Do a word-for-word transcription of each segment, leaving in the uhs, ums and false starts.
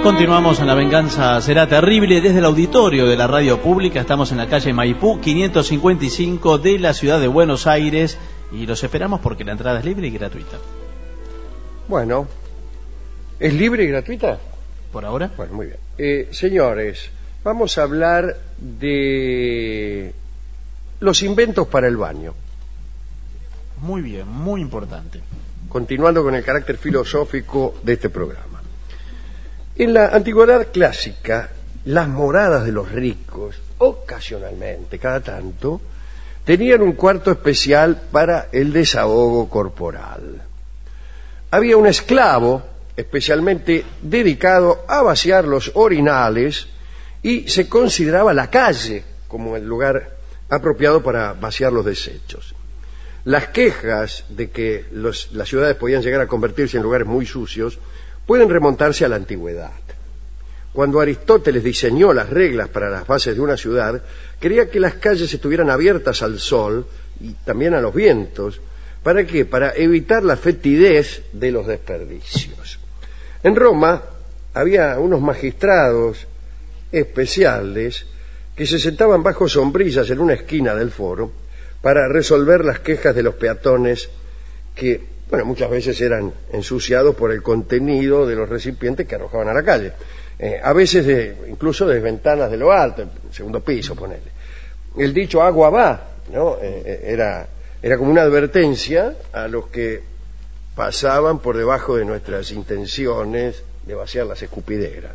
Continuamos en La Venganza Será Terrible desde el auditorio de la radio pública. Estamos en la calle Maipú quinientos cincuenta y cinco de la ciudad de Buenos Aires y los esperamos porque la entrada es libre y gratuita. Bueno, ¿es libre y gratuita? ¿Por ahora? Bueno, muy bien. Eh, señores, vamos a hablar de los inventos para el baño. Muy bien, muy importante. Continuando con el carácter filosófico de este programa. En la antigüedad clásica, las moradas de los ricos, ocasionalmente, cada tanto, tenían un cuarto especial para el desahogo corporal. Había un esclavo especialmente dedicado a vaciar los orinales y se consideraba la calle como el lugar apropiado para vaciar los desechos. Las quejas de que los, las ciudades podían llegar a convertirse en lugares muy sucios pueden remontarse a la antigüedad. Cuando Aristóteles diseñó las reglas para las bases de una ciudad, quería que las calles estuvieran abiertas al sol y también a los vientos. ¿Para qué? Para evitar la fetidez de los desperdicios. En Roma había unos magistrados especiales que se sentaban bajo sombrillas en una esquina del foro para resolver las quejas de los peatones que, bueno, muchas veces eran ensuciados por el contenido de los recipientes que arrojaban a la calle. Eh, a veces de, incluso de ventanas de lo alto, el segundo piso, ponele. El dicho agua va, ¿no? Eh, era, era como una advertencia a los que pasaban por debajo de nuestras intenciones de vaciar las escupideras.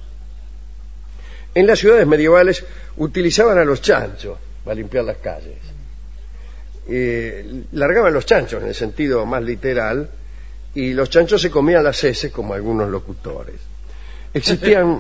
En las ciudades medievales utilizaban a los chanchos para limpiar las calles. Eh, largaban los chanchos en el sentido más literal y los chanchos se comían las heces como algunos locutores. Existían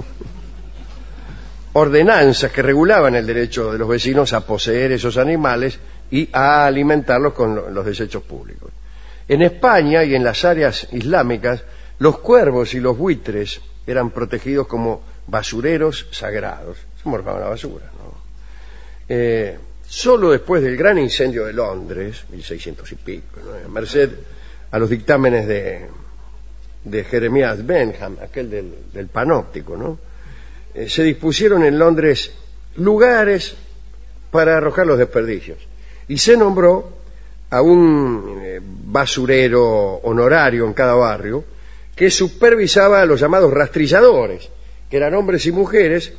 ordenanzas que regulaban el derecho de los vecinos a poseer esos animales y a alimentarlos con los desechos públicos. En España y en las áreas islámicas, los cuervos y los buitres eran protegidos como basureros sagrados. Se morfaban la basura, ¿no? Eh, solo después del gran incendio de Londres, mil seiscientos y pico, ¿no? A merced a los dictámenes de... de Jeremías Bentham, aquel del, del panóptico, ¿no? Eh, se dispusieron en Londres lugares para arrojar los desperdicios y se nombró a un eh, basurero honorario en cada barrio que supervisaba a los llamados rastrilladores, que eran hombres y mujeres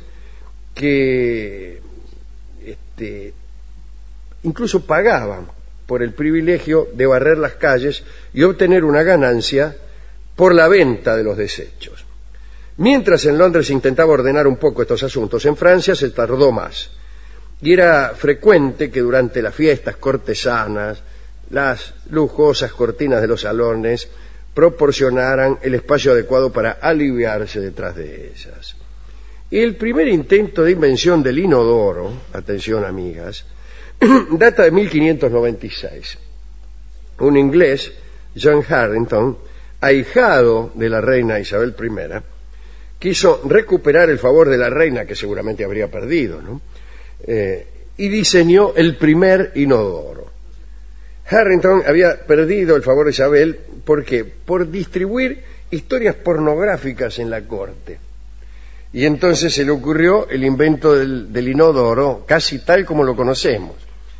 que este, incluso pagaban por el privilegio de barrer las calles y obtener una ganancia por la venta de los desechos. Mientras en Londres se intentaba ordenar un poco estos asuntos, en Francia se tardó más. Y era frecuente que durante las fiestas cortesanas, las lujosas cortinas de los salones proporcionaran el espacio adecuado para aliviarse detrás de ellas. El primer intento de invención del inodoro, atención amigas, data de mil quinientos noventa y seis. Un inglés, John Harrington, ahijado de la reina Isabel I, quiso recuperar el favor de la reina, que seguramente habría perdido, ¿no? Eh, y diseñó el primer inodoro. Harrington había perdido el favor de Isabel, ¿por qué? Por distribuir historias pornográficas en la corte. Y entonces se le ocurrió el invento del, del inodoro, casi tal como lo conocemos.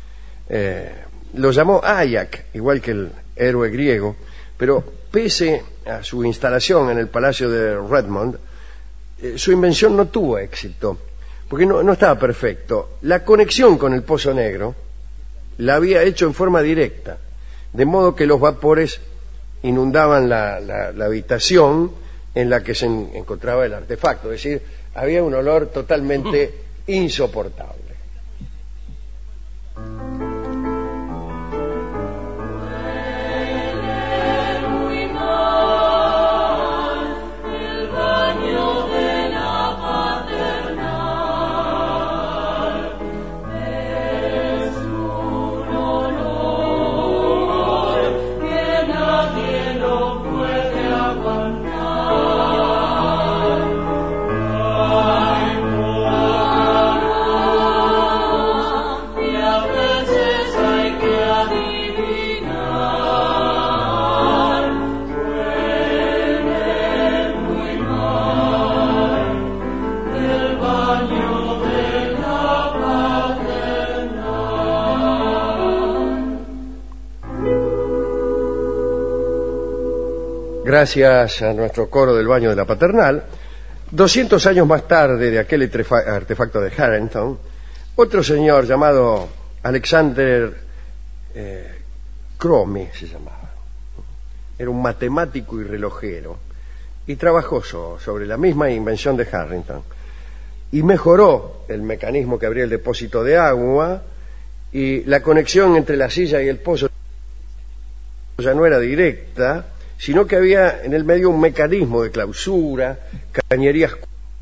Eh, lo llamó Ajax, igual que el héroe griego, pero pese a su instalación en el Palacio de Redmond, eh, su invención no tuvo éxito, porque no, no estaba perfecto. La conexión con el Pozo Negro la había hecho en forma directa, de modo que los vapores inundaban la, la, la habitación en la que se en, encontraba el artefacto, es decir, había un olor totalmente insoportable. Aguantar. Gracias a nuestro coro del baño de la Paternal, doscientos años más tarde de aquel artefacto de Harrington, otro señor llamado Alexander eh, Cromie se llamaba. Era un matemático y relojero y trabajó so, sobre la misma invención de Harrington y mejoró el mecanismo que abría el depósito de agua, y la conexión entre la silla y el pozo ya no era directa, sino que había en el medio un mecanismo de clausura, cañerías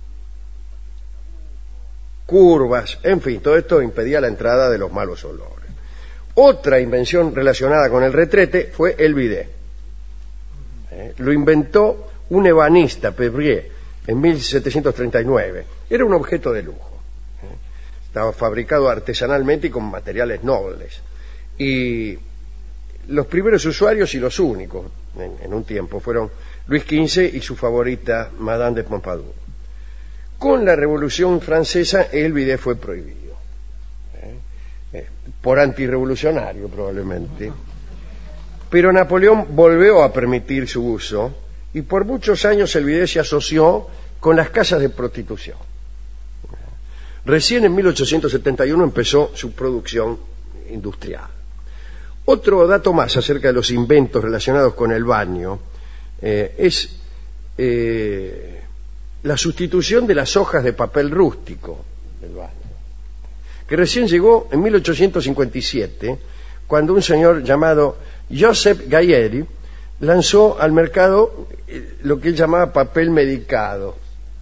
curvas, en fin, todo esto impedía la entrada de los malos olores. Otra invención relacionada con el retrete fue el bidet. ¿Eh? Lo inventó un ebanista, Pébrier, en mil setecientos treinta y nueve. Era un objeto de lujo. ¿Eh? Estaba fabricado artesanalmente y con materiales nobles. Y los primeros usuarios y los únicos en, en un tiempo fueron Luis quince y su favorita Madame de Pompadour. Con la Revolución Francesa el bidet fue prohibido, ¿eh? Eh, por antirrevolucionario probablemente, pero Napoleón volvió a permitir su uso y por muchos años el bidet se asoció con las casas de prostitución. Recién en mil ochocientos setenta y uno empezó su producción industrial. Otro dato más acerca de los inventos relacionados con el baño eh, es eh, la sustitución de las hojas de papel rústico del baño, que recién llegó en mil ochocientos cincuenta y siete, cuando un señor llamado Joseph Gayeri lanzó al mercado eh, lo que él llamaba papel medicado.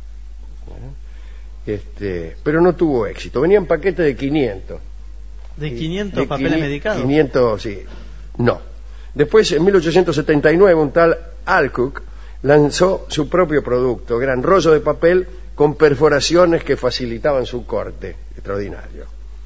Este, pero no tuvo éxito. Venían paquetes de quinientos. ¿De quinientos papeles medicados? quinientos, sí. No. Después, en mil ochocientos setenta y nueve, un tal Alcock lanzó su propio producto, gran rollo de papel con perforaciones que facilitaban su corte. Extraordinario.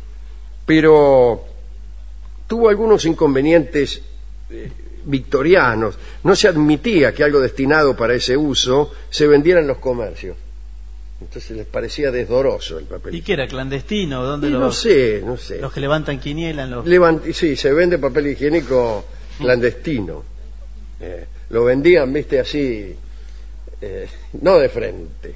Pero tuvo algunos inconvenientes eh, victorianos. No se admitía que algo destinado para ese uso se vendiera en los comercios. Entonces les parecía desdoroso el papel. ¿Y qué era, clandestino? ¿Dónde los, no sé, no sé. Los que levantan quiniela en los... Levant, sí, se vende papel higiénico clandestino. Eh, lo vendían, viste, así, eh, no de frente.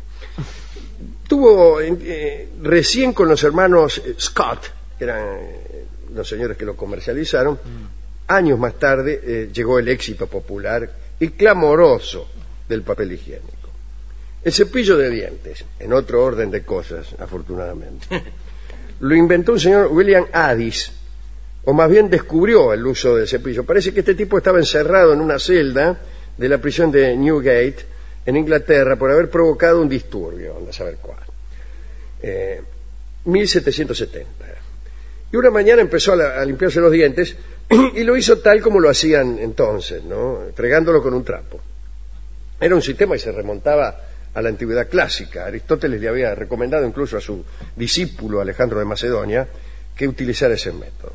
Tuvo eh, recién con los hermanos Scott, que eran eh, los señores que lo comercializaron, mm. años más tarde eh, llegó el éxito popular y clamoroso del papel higiénico. El cepillo de dientes, en otro orden de cosas, afortunadamente, lo inventó un señor William Addis, o más bien descubrió el uso del cepillo. Parece que este tipo estaba encerrado en una celda de la prisión de Newgate, en Inglaterra, por haber provocado un disturbio, anda a saber cuál. Eh, mil setecientos setenta. Y una mañana empezó a, la, a limpiarse los dientes y lo hizo tal como lo hacían entonces, ¿no? Fregándolo con un trapo. Era un sistema y se remontaba a la antigüedad clásica. Aristóteles le había recomendado incluso a su discípulo Alejandro de Macedonia que utilizara ese método.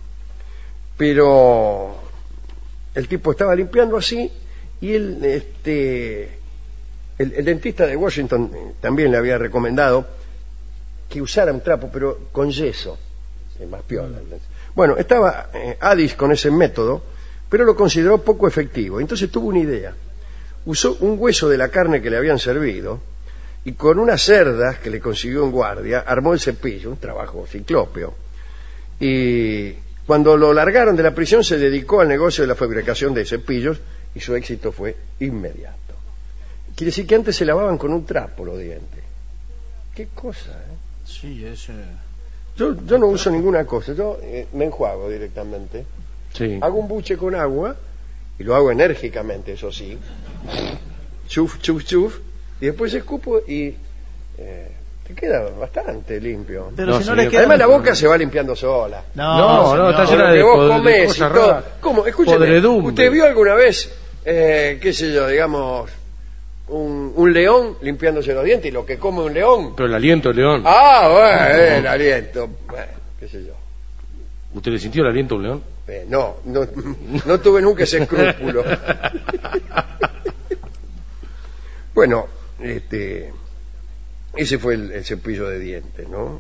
Pero el tipo estaba limpiando así y él, este, el, el dentista de Washington también le había recomendado que usara un trapo, pero con yeso, es más piola. Bueno, estaba eh, Addis con ese método, pero lo consideró poco efectivo. Entonces tuvo una idea. Usó un hueso de la carne que le habían servido y con unas cerdas que le consiguió en guardia armó el cepillo, un trabajo ciclópeo. Y cuando lo largaron de la prisión se dedicó al negocio de la fabricación de cepillos y su éxito fue inmediato. Quiere decir que antes se lavaban con un trapo los dientes. ¿Qué cosa, eh? Sí, es... Eh... Yo, yo no uso ninguna cosa, yo eh, me enjuago directamente. Sí. Hago un buche con agua y lo hago enérgicamente, eso sí. Chuf, chuf, chuf. Y después escupo y eh, te queda bastante limpio. Pero no, si no le queda... Además la boca se va limpiando sola. No, no, no, está llena de, de, vos de, comés de cosas y todo. raras. ¿Cómo? Escúcheme, ¿usted vio alguna vez, eh, qué sé yo, digamos, un, un león limpiándose los dientes y lo que come un león? Pero el aliento del león. Ah, bueno, el aliento. Bueno, qué sé yo. ¿Usted le sintió el aliento a un león? Eh, no, no, no tuve nunca ese escrúpulo. Bueno, este, ese fue el, el cepillo de dientes, ¿no?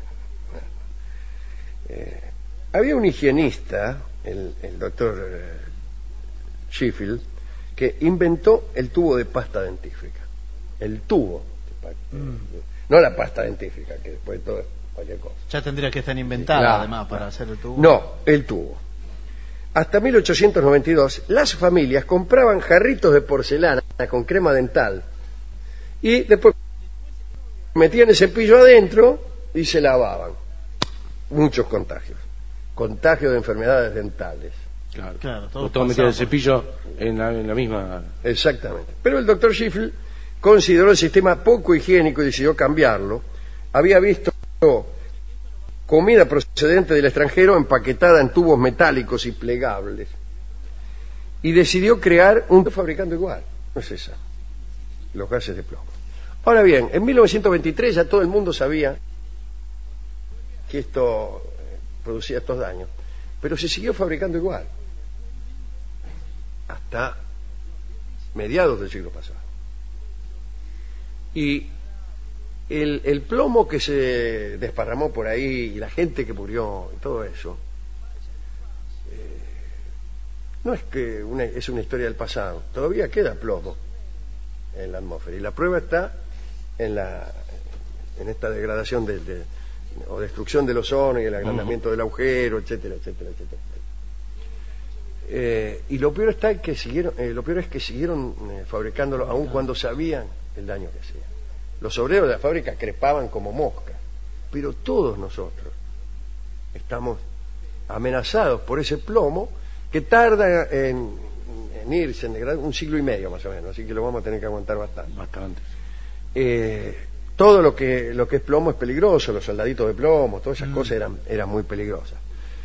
Eh, había un higienista, el, el doctor eh, Sheffield, que inventó el tubo de pasta dentífrica. El tubo. Mm. No la pasta dentífrica, que después todo es cualquier cosa. Ya tendría que estar inventada, Claro, además, para claro. hacer el tubo. No, el tubo. Hasta mil ochocientos noventa y dos, las familias compraban jarritos de porcelana con crema dental y después metían el cepillo adentro y se lavaban. Muchos contagios. Contagios de enfermedades dentales. Claro. Claro, todos Todos todos metían el pasamos. cepillo en la, en la misma. Exactamente. Pero el doctor Schiffel consideró el sistema poco higiénico y decidió cambiarlo. Había visto comida procedente del extranjero empaquetada en tubos metálicos y plegables. Y decidió crear un fabricando igual. No es esa. Los gases de plomo. Ahora bien, en mil novecientos veintitrés ya todo el mundo sabía que esto eh, producía estos daños. Pero se siguió fabricando igual. Hasta mediados del siglo pasado. Y el, el plomo que se desparramó por ahí y la gente que murió y todo eso, eh, no es que una, es una historia del pasado, todavía queda plomo en la atmósfera y la prueba está en la en esta degradación de, de, o destrucción del ozono y el agrandamiento uh-huh. del agujero, etcétera, etcétera, etcétera. Eh, y lo peor está que siguieron, eh, lo peor es que siguieron eh, fabricándolo aun cuando sabían el daño que hacía. Los obreros de la fábrica crepaban como moscas, pero todos nosotros estamos amenazados por ese plomo que tarda en, en irse, en degradar, un siglo y medio más o menos, así que lo vamos a tener que aguantar bastante. Bastante. Eh, todo lo que lo que es plomo es peligroso, los soldaditos de plomo, todas esas Mm. cosas eran, eran muy peligrosas.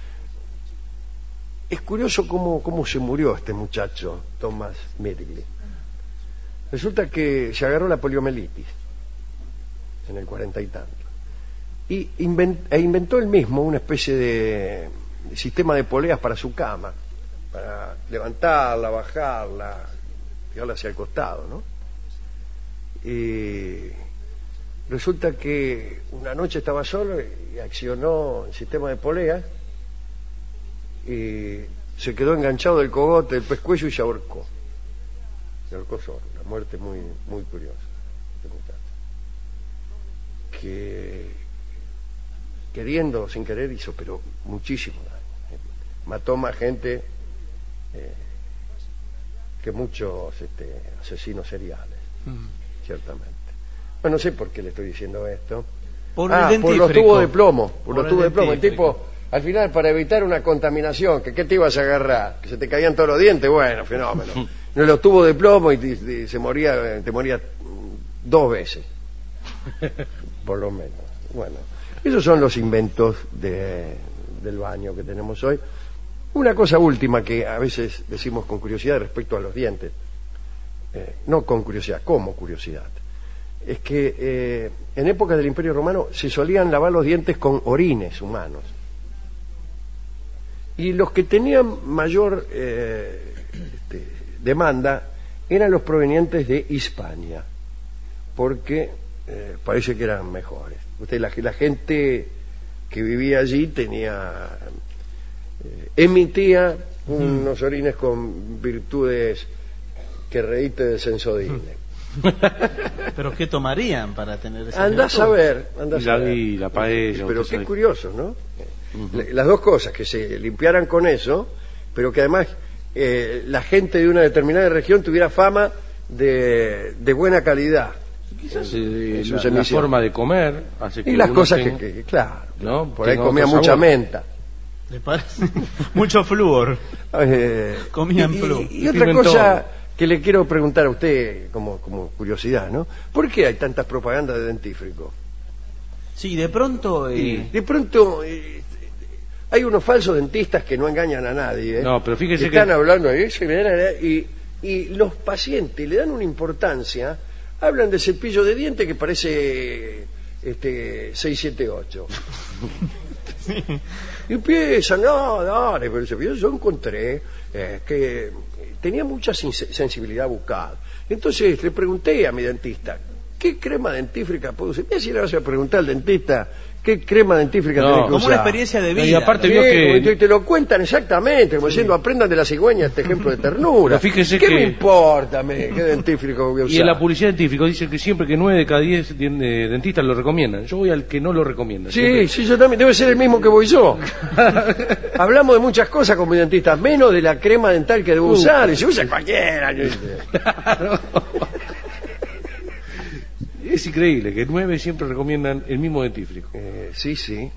Es curioso cómo, cómo se murió este muchacho, Thomas Midgley. Resulta que se agarró la poliomielitis en el cuarenta y tanto. Y invent, e inventó él mismo una especie de, de sistema de poleas para su cama, para levantarla, bajarla, tirarla hacia el costado, ¿no? Y resulta que una noche estaba solo y accionó el sistema de poleas y se quedó enganchado del cogote del pescuezo y se ahorcó. Se ahorcó solo, una muerte muy, muy curiosa. Que queriendo, sin querer, hizo pero muchísimo daño. Mató más gente eh, que muchos este, asesinos seriales, mm. ciertamente. Bueno, no sé por qué le estoy diciendo esto. Por, ah, el por los tubos de plomo, por, por los el tubos de plomo. El dentífrico. tipo, al final, para evitar una contaminación, que ¿qué te ibas a agarrar? Que se te caían todos los dientes, bueno, fenómeno. No, los tubos de plomo y, y, y se moría, te moría dos veces, por lo menos. Bueno, esos son los inventos de, del baño que tenemos hoy. Una cosa última que a veces decimos con curiosidad respecto a los dientes, eh, no con curiosidad, como curiosidad, es que eh, en épocas del Imperio Romano se solían lavar los dientes con orines humanos. Y los que tenían mayor eh, este, demanda eran los provenientes de Hispania, porque eh, parece que eran mejores. Usted, la, la gente que vivía allí tenía eh, emitía unos orines con virtudes que reíte de Sensodine. ¿Pero qué tomarían para tener ese Andás a ver, andás la, a ver. y la paella, Pero usted qué sabe. curioso, ¿no? Uh-huh. Las dos cosas, que se limpiaran con eso, pero que además eh, la gente de una determinada región tuviera fama de, de buena calidad. Quizás en, eh, en sus la, la emisiones. forma de comer hace que Y las uno cosas tenga- que, que- claro, ¿no? por ahí tenga comía otro mucha sabor. menta. ¿Le parece? Mucho flúor. Eh, Comían y, flúor. y, y otra Pimentón. cosa que le quiero preguntar a usted como, como curiosidad, ¿no? ¿Por qué hay tantas propagandas de dentífrico? Sí, de pronto... Y Eh, de pronto eh, hay unos falsos dentistas que no engañan a nadie, ¿eh? No, pero fíjese Están que- hablando de eso y, y, y los pacientes le dan una importancia, hablan de cepillo de diente que parece este seis siete ocho. Y empiezan, no, dale, pero el cepillo yo encontré eh, que tenía mucha sen- sensibilidad bucal. Entonces le pregunté a mi dentista, ¿qué crema dentífrica puedo usar? Mira si le vas a preguntar al dentista qué crema dentífrica No, tenés que Como usar. una experiencia de vida. Y aparte Sí, vio que- como te, te lo cuentan exactamente, como diciendo, aprendan de la cigüeña este ejemplo de ternura. Pero fíjese ¿Qué que- me importa, me, qué dentífrico voy a usar? Y en la publicidad científica dice que siempre que nueve de cada diez dien- eh, dentistas lo recomiendan. Yo voy al que no lo recomienda. Sí, Siempre- sí, yo también, debe ser el mismo que voy yo. Hablamos de muchas cosas con mi dentista, menos de la crema dental que debo Uh. usar. Y se usa cualquiera. yo- Claro. Es increíble que nueve siempre recomiendan el mismo dentífrico. Eh, sí, sí.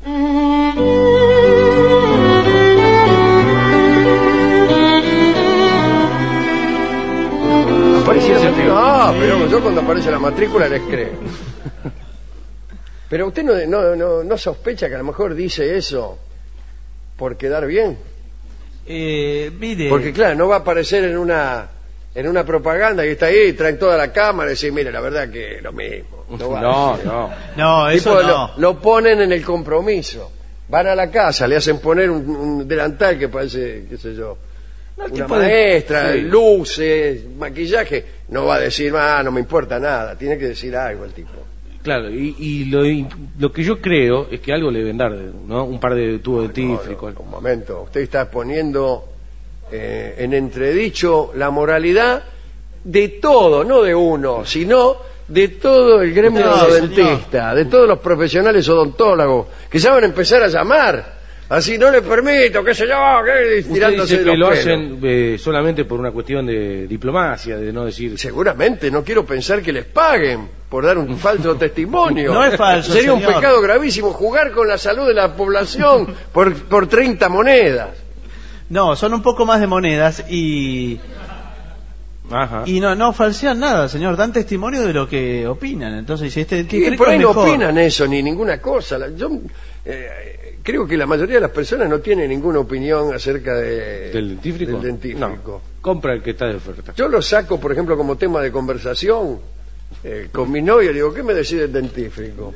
Aparece la matrícula. No, pero yo cuando aparece la matrícula les creo. Pero usted no, no, no, no sospecha que a lo mejor dice eso por quedar bien. Eh, mire, Porque claro, no va a aparecer en una en una propaganda y está ahí, traen toda la cámara y dicen, mire, la verdad que lo mismo. No, va a No, decir. no. no, eso Tipo, no. lo, lo ponen en el compromiso. Van a la casa, le hacen poner un, un delantal que parece, qué sé yo, No, el una tipo de- maestra, sí. luces, maquillaje. No va a decir, ah, no me importa nada. Tiene que decir algo el tipo. Claro, y, y lo, y lo que yo creo es que algo le deben dar, ¿no? Un par de tubos dentífricos. No, no, un momento, usted está poniendo eh, en entredicho la moralidad de todo, no de uno, sino de todo el gremio No, de los señor. dentistas, de todos los profesionales odontólogos, que ya van a empezar a llamar. Así, no le permito, qué sé yo, qué, Usted tirándose dice de que los lo pelos. hacen eh, solamente por una cuestión de diplomacia, de no decir... Seguramente, no quiero pensar que les paguen por dar un falso testimonio. No es falso, Sería un señor. pecado gravísimo jugar con la salud de la población por, por treinta monedas. No, son un poco más de monedas y Ajá. y no no falsean nada, señor, dan testimonio de lo que opinan. Entonces, si este ¿qué Y cree por que ahí es no mejor? opinan eso ni ninguna cosa. La- Yo eh, creo que la mayoría de las personas no tienen ninguna opinión acerca de, ¿Del dentífrico? del dentífrico. No, compra el que está de oferta. Yo lo saco, por ejemplo, como tema de conversación eh, con mi novia. Digo, ¿qué me decide el dentífrico?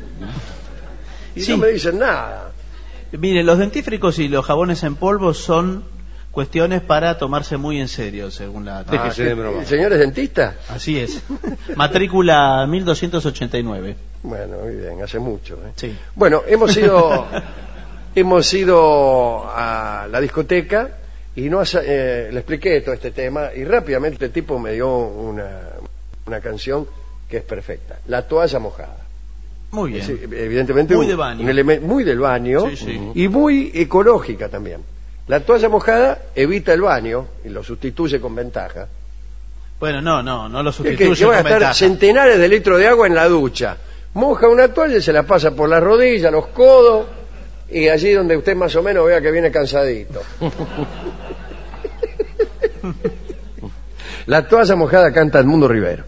Y Sí. no me dicen nada. Mire, los dentífricos y los jabones en polvo son cuestiones para tomarse muy en serio, según la... Déjese de broma. ¿El señor es dentista? Así es. Matrícula mil doscientos ochenta y nueve. Bueno, muy bien, hace mucho. ¿eh? Sí. Bueno, hemos ido, hemos ido a la discoteca y no hace- eh, le expliqué todo este tema y rápidamente el tipo me dio una, una canción que es perfecta, La toalla mojada. Muy bien. Sí, evidentemente Muy un- de baño. un elemen- muy del baño Sí, sí. y muy ecológica también. La toalla mojada evita el baño y lo sustituye con ventaja. Bueno, no, no, no lo Es que, sustituye que va a con gastar ventaja. centenares de litros de agua en la ducha. Moja una toalla y se la pasa por la rodilla, los codos y allí donde usted más o menos vea que viene cansadito. La toalla mojada canta Edmundo Rivero.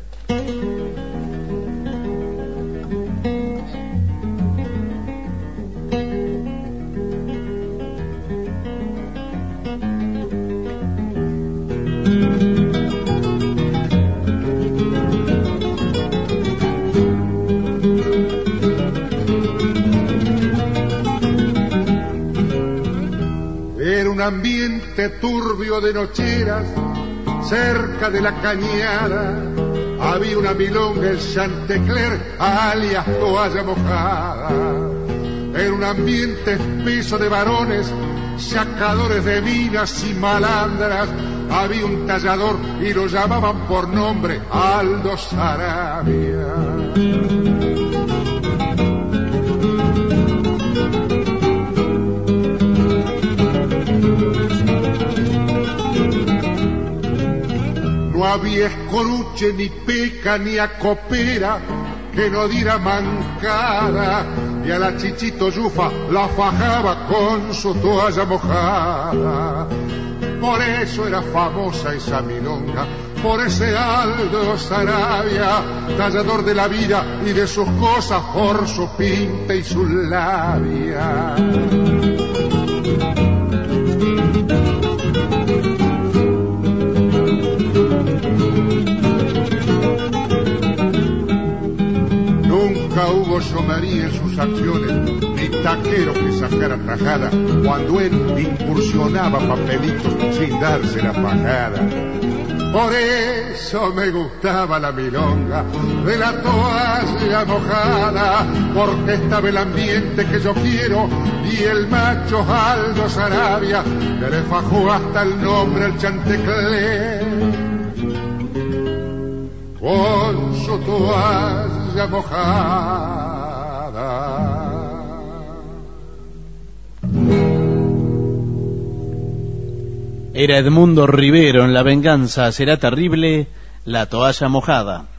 Era un ambiente turbio de nocheras, cerca de la cañada. Había una milonga en Chantecler, alias toalla mojada. Era un ambiente espeso de varones, sacadores de minas y malandras. Había un tallador y lo llamaban por nombre Aldo Sarabia. No había escoruche, ni peca, ni acopera que no diera mancada, y a la Chichito Yufa la fajaba con su toalla mojada. Por eso era famosa esa milonga, por ese Aldo Sarabia, tallador de la vida y de sus cosas por su pinta y su labia. Nunca hubo somería en sus acciones, ni taquero que sacara tajada, cuando él incursionaba papelitos sin darse la pagada. Por eso me gustaba la milonga de la toalla mojada, porque estaba el ambiente que yo quiero y el macho Aldo Sarabia que le fajó hasta el nombre al Chantecler. Con su toalla mojada. Era Edmundo Rivero en La venganza será terrible, la toalla mojada.